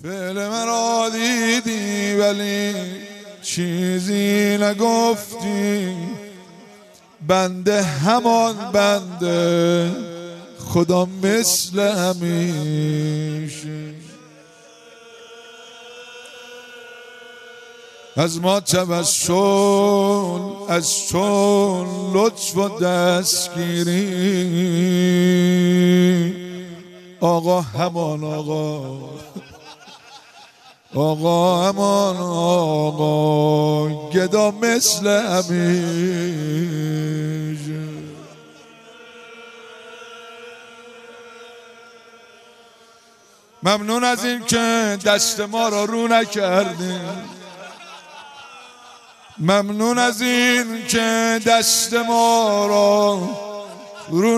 فعل مرا دیدی ولی چیزی نگفتی، بنده همان بنده خدا مثل همیشه. از ما توسل از تو لطف و دستگیری، آقا همان آقا، آقا همان آقا گدا مثل همیشه. ممنون از این که دست ما را رو نکردیم، ممنون از این که دست ما را رو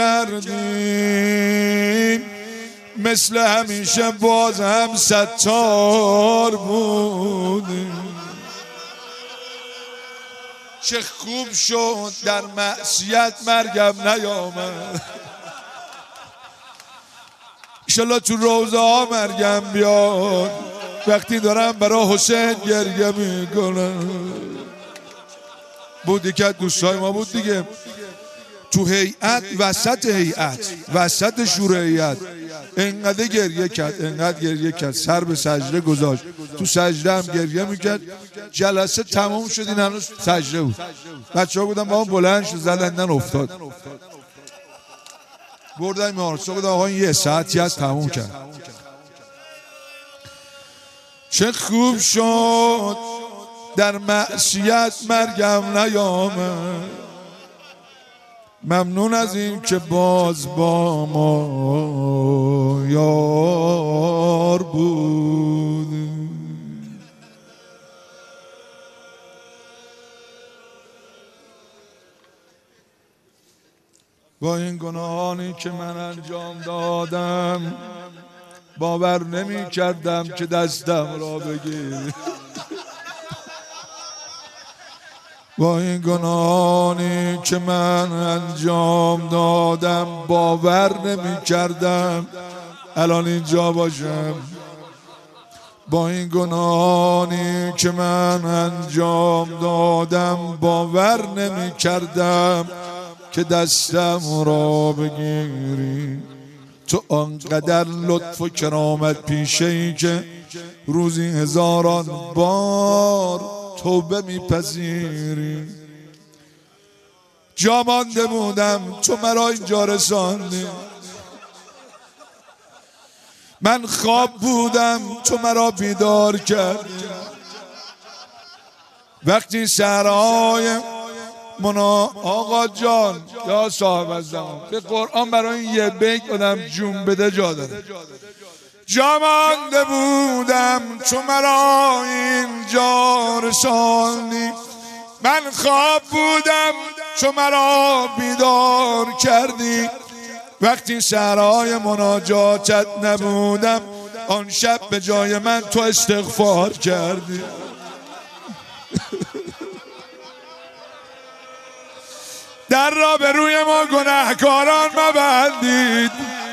نکردیم، مثل همیشه باز هم ستار بودیم. چه خوب شد در معصیت مرگم نیامد، انشالله تو روزه ها مرگم بیاد وقتی دارم برای حسین گریه میکنم. بودی که دوستای ما بود دیگه، تو هیئت وسط شور هیئت انقدر گریه کرد سر به سجده گذاشت، تو سجده هم گریه میکرد. جلسه تموم شد این هنوز سجده بود. بچه ها بودن با هم بلند شد زدن افتاد، بردن میارسا بودن آقا این 1 ساعتی از تموم کرد. چه خوب شد در معصیت مرگم نیامد، ممنون از این که باز با ما یار بود. با این گناهانی که من انجام دادم باور نمی کردم که دستم را بگیری. با این گناهانی که من انجام دادم باور نمی کردم الان اینجا باشم. با این گناهانی که من انجام دادم باور نمی کردم که دستم را بگیری. تو آنقدر لطف و کرامت پیشه ای که روزی 1000 بار توبه میپذیری. جا مانده بودم تو مرا اینجا رساندی، من خواب بودم تو مرا بیدار کردی. وقتی سحرهای آقا جان یا صاحب الزمان به قرآن برای این یه بیت آدم جون بده جا داره. جا مانده بودم تو مرا اینجا رساندی، من خواب بودم تو مرا بیدار کردی. وقتی سحرهای مناجاتت نبودم آن شب به جای من تو استغفار کردی. در را به روی ما گناهکاران مبندید،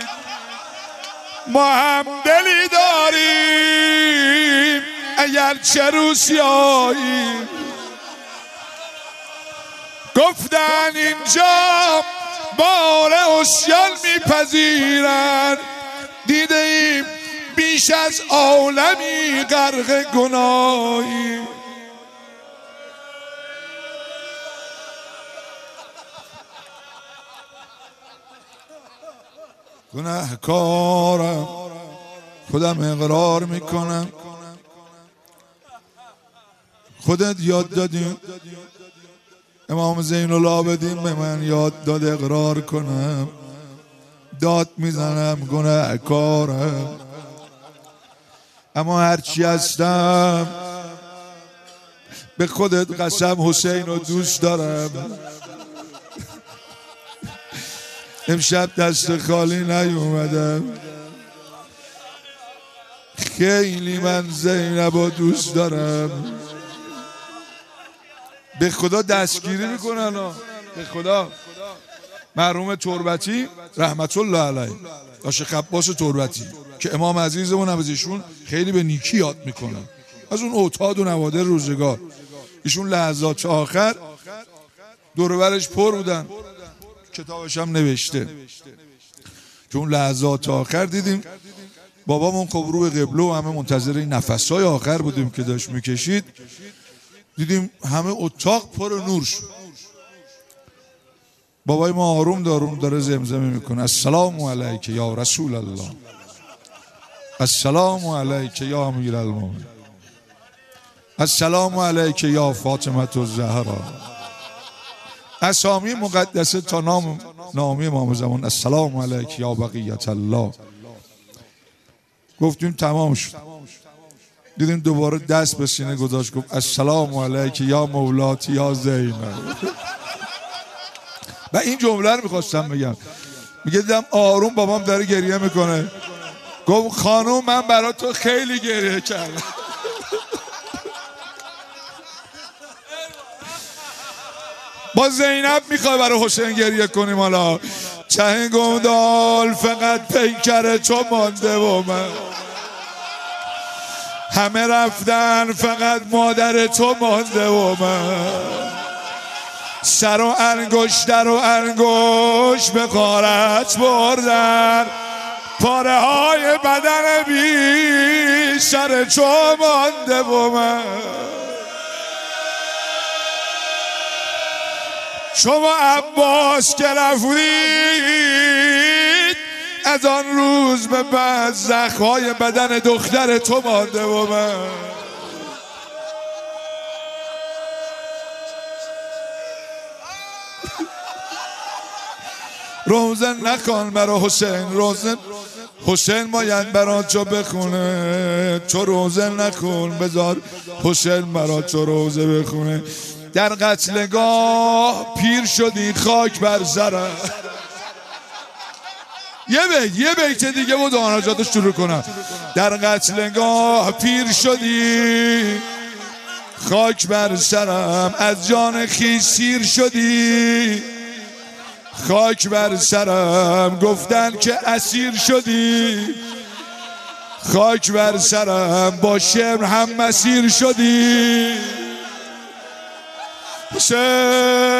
ما هم دلی داریم اگر چه روسیاییم. گفتن اینجا بار عصیان میپذیرن، دیده ایم بیش از عالمی غرق گناهی. گناهکارم خودم اقرار میکنم، خودت یاد دادی، امام زین العابدین به من یاد داد اقرار کنم. داد میزنم گناهکارم، اما هرچی هستم به خودت قسم حسین رو دوست دارم. امشب دست خالی نیومدم، خیلی من زینب رو دوست دارم. به خدا دستگیری میکنن، به خدا مرحوم تربتی رحمت الله علیه، عاشق عباس تربتی که امام عزیزمون هم از ایشون خیلی به نیکی یاد میکنه، از اون اوتاد و نوادر روزگار. ایشون لحظات آخر دور و برش پر بودن، کتابش هم نوشته که اون لحظات آخر دیدیم بابامون خب رو به قبله و همه منتظر این نفسهای آخر بودیم که داشت میکشید، دیدیم همه اتاق پر نور شد. بابای ما آروم داره زمزمه میکنه السلام علیک یا رسول الله، السلام علیک یا امیر المومنین، السلام علیک یا فاطمه الزهرا، اسامی مقدسه تا نامی امام زمان، السلام علیک یا بقیت الله. گفتیم تمام شد. دیدیم دوباره دست به سینه گذاشت گفت السلام علیک یا مولاتی یا زینب. و این جمله رو میخواستم بگم، میگه دیدم آروم بابام داره گریه میکنه، گفت خانوم من برای تو خیلی گریه کردم. با زینب میخوای برای حسین گریه کنیم؟ حالا چه گمدال فقط پیکر تو مانده و من، همه رفتن فقط مادر تو مانده و من، سر و انگشت در و انگشت به غارت بردن، پاره های بدن بی سر تو مانده و من. شما عباس که رفتید از آن روز به بعد زخم‌های بدن دختر تو مانده و من. روزن نکن برا حسین، روزن حسین باید برا تو بخونه، تو روزن نکن بذار حسین برا تو روزه بخونه. در قتلگاه پیر شدی خاک بر سرم. یه بیت دیگه بود آناجاتو شروع کنم. در قتلگاه پیر شدی خاک بر سرم، از جان خویش سیر شدی خاک بر سرم، گفتن که اسیر شدی خاک بر سرم، با شعر هم مسیر شدی. حسین